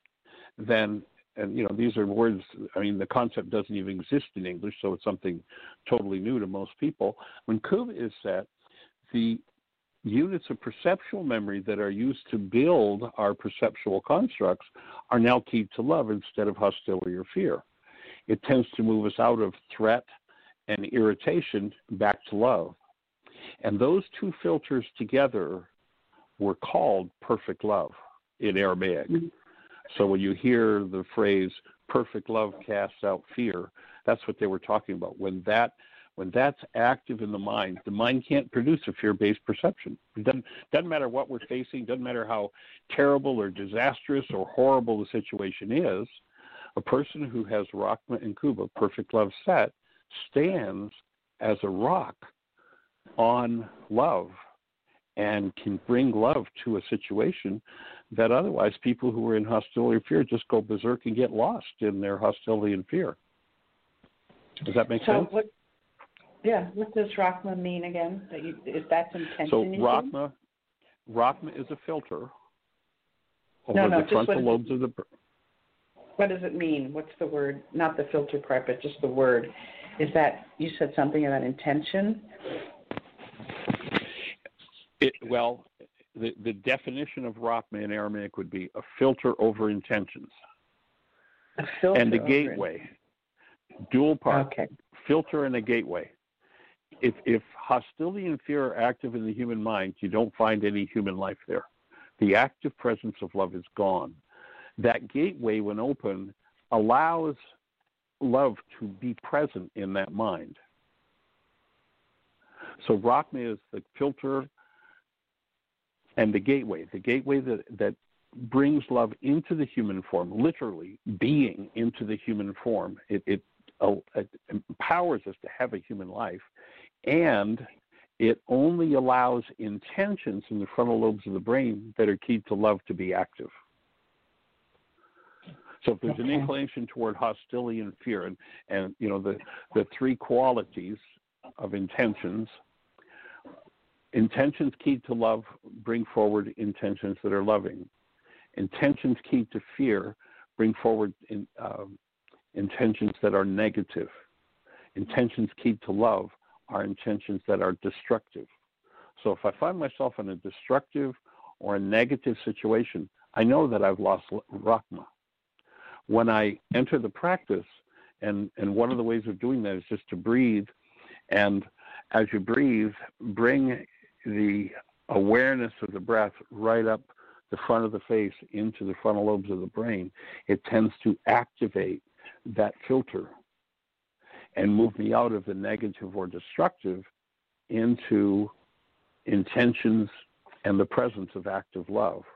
then, and you know, these are words, I mean, the concept doesn't even exist in English, so it's something totally new to most people. When Kuba is set, the units of perceptual memory that are used to build our perceptual constructs are now keyed to love instead of hostility or fear. It tends to move us out of threat and irritation back to love. And those two filters together were called perfect love in Aramaic. Mm-hmm. So when you hear the phrase perfect love casts out fear, that's what they were talking about. When that when that's active in the mind, the mind can't produce a fear-based perception. It doesn't, doesn't matter what we're facing, doesn't matter how terrible or disastrous or horrible the situation is, a person who has Rachma and Kuba, perfect love set, stands as a rock on love and can bring love to a situation that otherwise people who are in hostility or fear just go berserk and get lost in their hostility and fear. Does that make so sense? What, yeah. What does Rachma mean again? That you, is that intention? So Rachma, Rachma is a filter over no, no, the frontal what, lobes of the brain. What does it mean? What's the word? Not the filter part, but just the word. Is that, you said something about intention? It, well, the, the definition of Rachma in Aramaic would be a filter over intentions. A filter and a over gateway. It. Dual part. Okay. Filter and a gateway. If, if hostility and fear are active in the human mind, you don't find any human life there. The active presence of love is gone. That gateway, when open, allows love to be present in that mind. So Rachma is the filter and the gateway, the gateway that, that brings love into the human form, literally being into the human form. It, it, uh, it empowers us to have a human life, and it only allows intentions in the frontal lobes of the brain that are keyed to love to be active. So if there's an inclination toward hostility and fear, and, and you know, the, the three qualities of intentions, intentions keyed to love bring forward intentions that are loving. Intentions keyed to fear bring forward in, uh, intentions that are negative. Intentions keyed to love are intentions that are destructive. So if I find myself in a destructive or a negative situation, I know that I've lost Rachma. When I enter the practice, and, and one of the ways of doing that is just to breathe, and as you breathe, bring the awareness of the breath right up the front of the face into the frontal lobes of the brain. It tends to activate that filter and move me out of the negative or destructive into intentions and the presence of active love.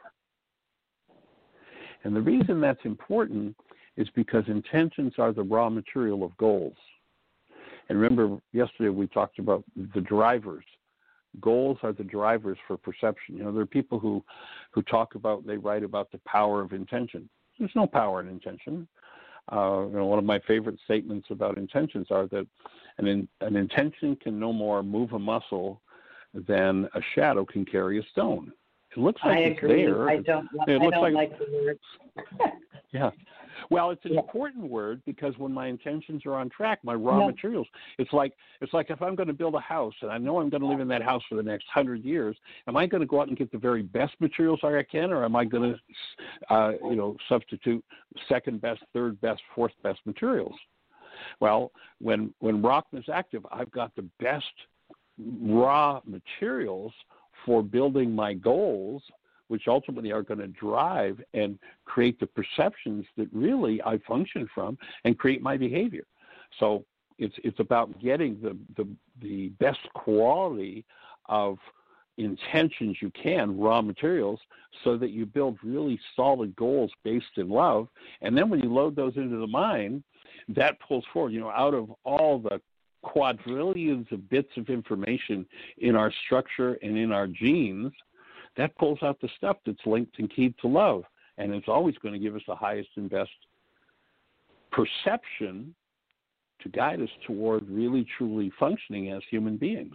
And the reason that's important is because intentions are the raw material of goals. And remember, yesterday we talked about the drivers. Goals are the drivers for perception. You know, there are people who, who talk about, they write about the power of intention. There's no power in intention. Uh, you know, one of my favorite statements about intentions are that an, in, an intention can no more move a muscle than a shadow can carry a stone. It looks like I it's agree. there. I don't, it I looks don't like, like the word. Yeah. Well, it's an Yeah. important word because when my intentions are on track, my raw No. materials, it's like it's like if I'm going to build a house and I know I'm going to live in that house for the next hundred years, am I going to go out and get the very best materials I can, or am I going to, uh, you know, substitute second best, third best, fourth best materials? Well, when when Rockman is active, I've got the best raw materials for building my goals, which ultimately are going to drive and create the perceptions that really I function from and create my behavior. So it's it's about getting the, the, the best quality of intentions you can, raw materials, so that you build really solid goals based in love. And then when you load those into the mind, that pulls forward, you know, out of all the quadrillions of bits of information in our structure and in our genes, that pulls out the stuff that's linked and keyed to love. And it's always going to give us the highest and best perception to guide us toward really, truly functioning as human beings.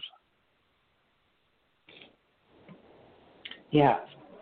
Yeah.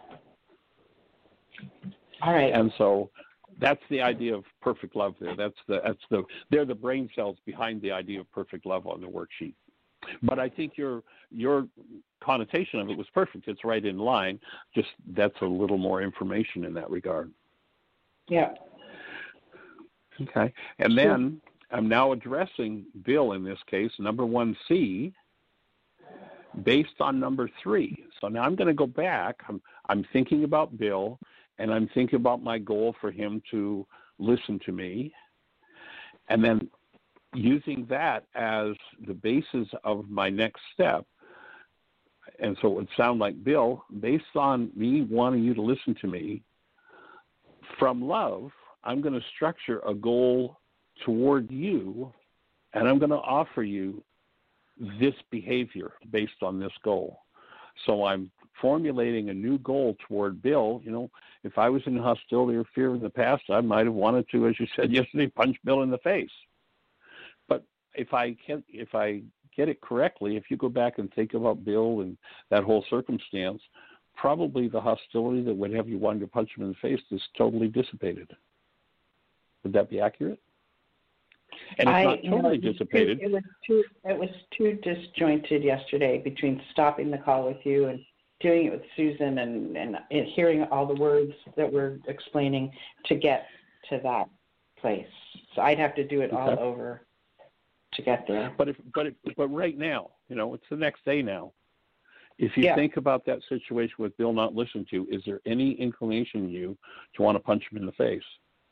All right. And so that's the idea of perfect love there. That's the, that's the, they're the brain cells behind the idea of perfect love on the worksheet. But I think your your connotation of it was perfect. It's right in line. Just that's a little more information in that regard. Yeah. Okay. And then I'm now addressing Bill in this case, number one C, based on number three. So now I'm going to go back. I'm I'm thinking about Bill, and I'm thinking about my goal for him to listen to me, and then using that as the basis of my next step. And so it would sound like, Bill, based on me wanting you to listen to me, from love, I'm going to structure a goal toward you, and I'm going to offer you this behavior based on this goal. So I'm formulating a new goal toward Bill. You know, if I was in hostility or fear in the past, I might have wanted to, as you said yesterday, punch Bill in the face. But if I can, if I get it correctly, if you go back and think about Bill and that whole circumstance, probably the hostility that would have you wanting to punch him in the face is totally dissipated. Would that be accurate? And it's I, not totally no, dissipated. It was too. It was too disjointed yesterday between stopping the call with you and doing it with Susan and, and, and hearing all the words that we're explaining to get to that place. So I'd have to do it all Okay. over to get there. But if, but if, but right now, you know, it's the next day now. If you Yeah. think about that situation with Bill not listening to, is there any inclination in you to want to punch him in the face?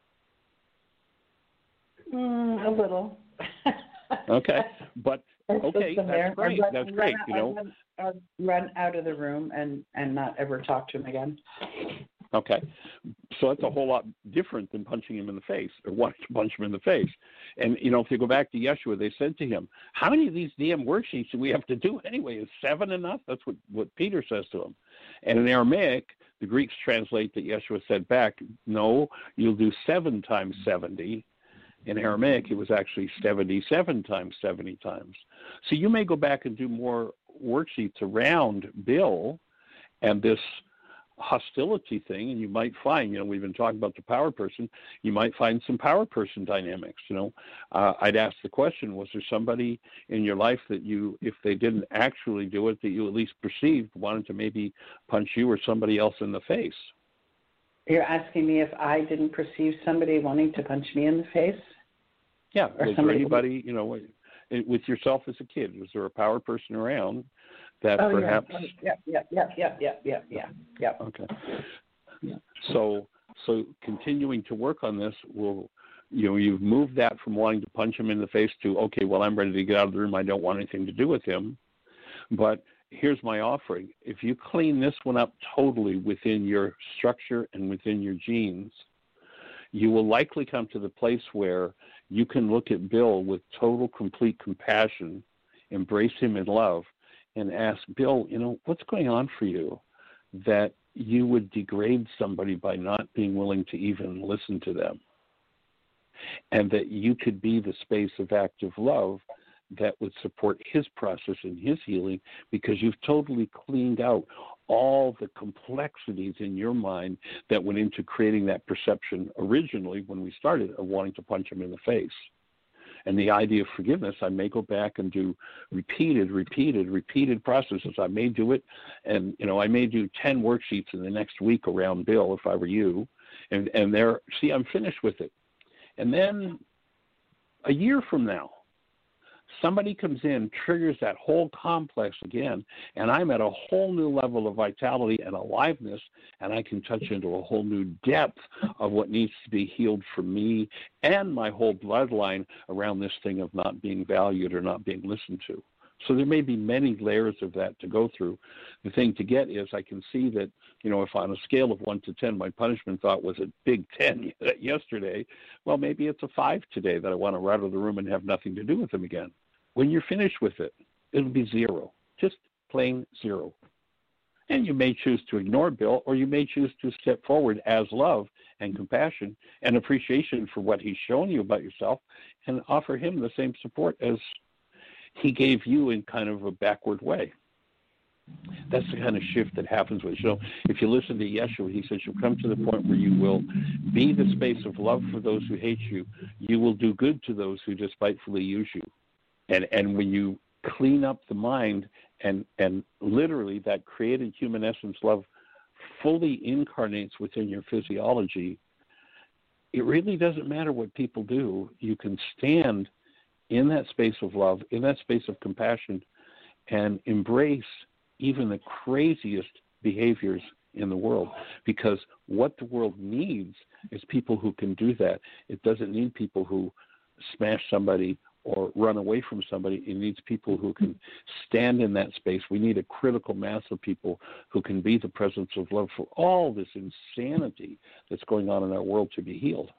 Mm, a little. Okay, but okay, Listen that's there. great. I'd run- That's I'd great. run- You know, I'd run, I'd run out of the room and, and not ever talk to him again. okay. So that's a whole lot different than punching him in the face or wanting to punch him in the face. And, you know, if you go back to Yeshua, they said to him, how many of these damn worksheets do we have to do anyway? Is seven enough? That's what, what Peter says to him. And in Aramaic, the Greeks translate that Yeshua said back, no, you'll do seven times seventy. In Aramaic, it was actually seventy-seven times seventy times. So you may go back and do more worksheets around Bill and this hostility thing, and you might find, you know, we've been talking about the power person, you might find some power person dynamics, you know. Uh, I'd ask the question, was there somebody in your life that you, if they didn't actually do it, that you at least perceived wanted to maybe punch you or somebody else in the face? You're asking me if I didn't perceive somebody wanting to punch me in the face? Yeah, Or was there somebody- anybody, you know, with yourself as a kid, was there a power person around that Oh, perhaps... yeah. Yeah, yeah, yeah, yeah, yeah, yeah, yeah. Okay. So, so continuing to work on this will, you know, you've moved that from wanting to punch him in the face to, okay, well, I'm ready to get out of the room. I don't want anything to do with him. But here's my offering. If you clean this one up totally within your structure and within your genes, you will likely come to the place where you can look at Bill with total, complete compassion, embrace him in love, and ask, Bill, you know, what's going on for you that you would degrade somebody by not being willing to even listen to them? and that you could be the space of active love that would support his process and his healing, because you've totally cleaned out all the complexities in your mind that went into creating that perception originally when we started of wanting to punch him in the face. And the idea of forgiveness, I may go back and do repeated, repeated, repeated processes. I may do it, and you know, I may do ten worksheets in the next week around Bill if I were you, and and there, see, I'm finished with it. And then a year from now, somebody comes in, triggers that whole complex again, and I'm at a whole new level of vitality and aliveness, and I can touch into a whole new depth of what needs to be healed for me and my whole bloodline around this thing of not being valued or not being listened to. So there may be many layers of that to go through. The thing to get is I can see that, you know, if on a scale of one to ten, my punishment thought was a big ten yesterday, well, maybe it's a five today that I want to run out of the room and have nothing to do with them again. When you're finished with it, it'll be zero, just plain zero. And you may choose to ignore Bill, or you may choose to step forward as love and compassion and appreciation for what he's shown you about yourself and offer him the same support as he gave you in kind of a backward way. That's the kind of shift that happens with, you know, if you listen to Yeshua, he says you'll come to the point where you will be the space of love for those who hate you. You will do good to those who despitefully use you. And and when you clean up the mind and, and literally that created human essence love fully incarnates within your physiology, it really doesn't matter what people do. You can stand in that space of love, in that space of compassion, and embrace even the craziest behaviors in the world, because what the world needs is people who can do that. It doesn't need people who smash somebody or run away from somebody. It needs people who can stand in that space. We need a critical mass of people who can be the presence of love for all this insanity that's going on in our world to be healed.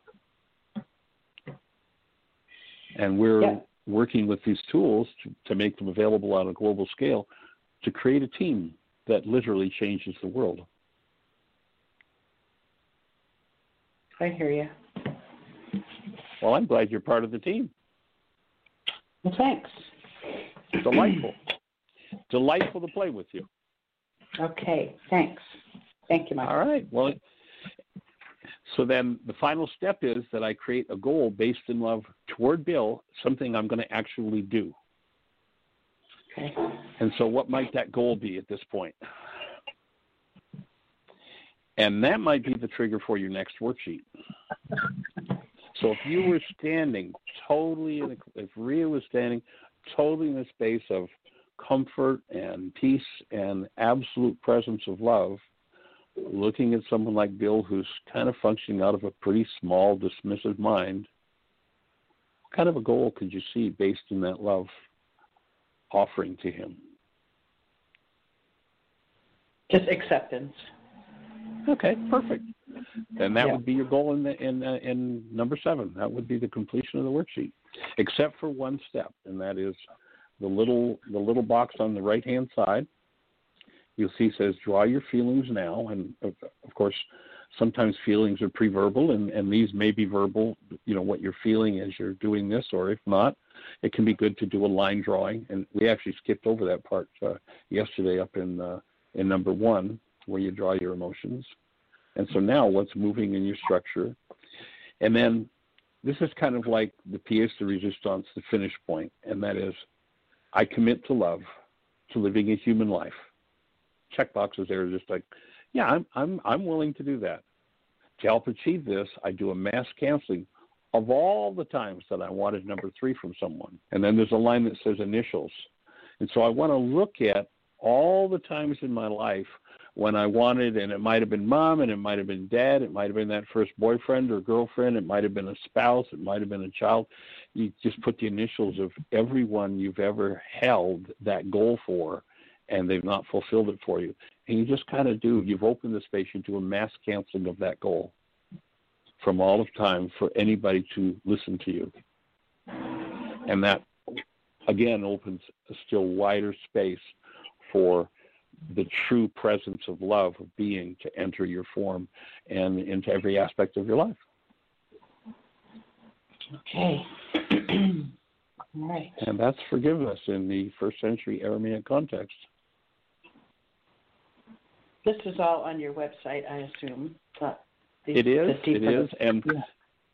And we're yeah. working with these tools to, to make them available on a global scale to create a team that literally changes the world. I hear you. Well, I'm glad you're part of the team. Well, thanks. Delightful. Delightful to play with you. Okay, thanks. Thank you, Mike. All right. Well, so then the final step is that I create a goal based in love toward Bill, something I'm going to actually do. Okay. And so what might that goal be at this point? And that might be the trigger for your next worksheet. So if you were standing totally, in a, if Rhea was standing totally in a space of comfort and peace and absolute presence of love, looking at someone like Bill who's kind of functioning out of a pretty small, dismissive mind, what kind of a goal could you see based in that love offering to him? Just acceptance. Okay, perfect. Then that yeah. would be your goal in the, in uh, in number seven. That would be the completion of the worksheet, except for one step, and that is the little the little box on the right hand side. You'll see says draw your feelings now, and of, of course, sometimes feelings are pre-verbal, and, and these may be verbal. You know what you're feeling as you're doing this, or if not, it can be good to do a line drawing. And we actually skipped over that part uh, yesterday up in uh, in number one, where you draw your emotions. And so now what's moving in your structure? And then this is kind of like the pièce de résistance, the finish point, and that is I commit to love, to living a human life. Check boxes there are just like, yeah, I'm I'm I'm willing to do that. To help achieve this, I do a mass canceling of all the times that I wanted number three from someone. And then there's a line that says initials. And so I want to look at all the times in my life when I wanted, and it might have been mom, and it might have been dad, it might have been that first boyfriend or girlfriend, it might have been a spouse, it might have been a child. You just put the initials of everyone you've ever held that goal for, and they've not fulfilled it for you. And you just kind of do, you've opened the space, you do a mass canceling of that goal from all of time for anybody to listen to you. And that, again, opens a still wider space for the true presence of love, of being, to enter your form and into every aspect of your life. Okay. All right. And that's forgiveness in the first century Aramaic context. This is all on your website, I assume. But the, it is. It is. And yeah.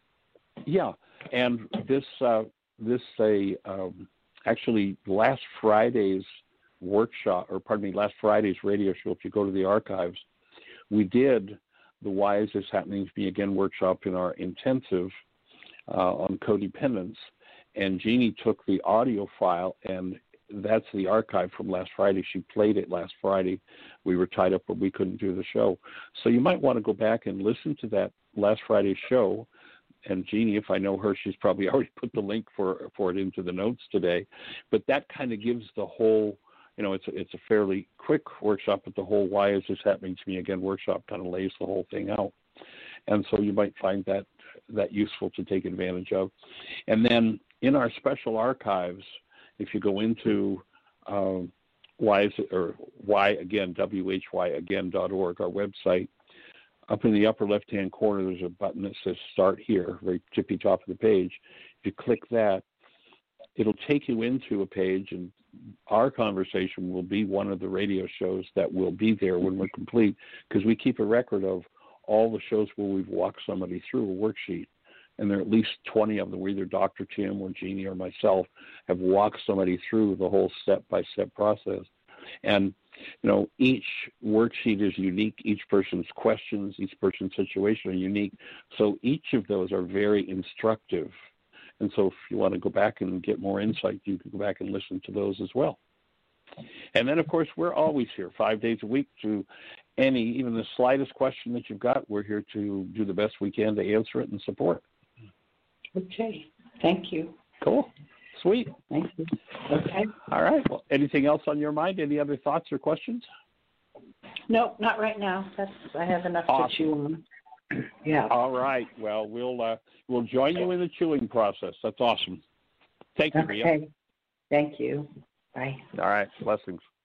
yeah. And this uh, this a um, actually last Friday's workshop, or pardon me, last Friday's radio show. If you go to the archives, we did the Why Is This Happening to Me Again workshop in our intensive uh, on codependence. And Jeannie took the audio file, and that's the archive from last Friday. She played it last Friday. We were tied up, but we couldn't do the show. So you might want to go back and listen to that last Friday's show. And Jeannie, if I know her, she's probably already put the link for for it into the notes today. But that kind of gives the whole, you know, it's a, it's a fairly quick workshop, but the whole Why Is This Happening to Me Again workshop kind of lays the whole thing out. And so you might find that that useful to take advantage of. And then in our special archives, if you go into um, why is it, or why again, W H Y again dot org, our website, up in the upper left-hand corner, there's a button that says Start Here, very tippy top of the page. If you click that, it'll take you into a page, and our conversation will be one of the radio shows that will be there when we're complete, because we keep a record of all the shows where we've walked somebody through a worksheet. And there are at least twenty of them where either Doctor Tim or Jeannie or myself have walked somebody through the whole step-by-step process. And, you know, each worksheet is unique. Each person's questions, each person's situation are unique. So each of those are very instructive. And so if you want to go back and get more insight, you can go back and listen to those as well. And then, of course, we're always here five days a week to any, even the slightest question that you've got. We're here to do the best we can to answer it and support. Okay. Thank you. Cool. Sweet. Thank you. Okay. All right. Well, anything else on your mind? Any other thoughts or questions? No, not right now. That's I have enough awesome. to chew on. Yeah. All right. Well, we'll uh, we'll join you in the chewing process. That's awesome. Thank you, okay. Mia. Thank you. Bye. All right. Blessings.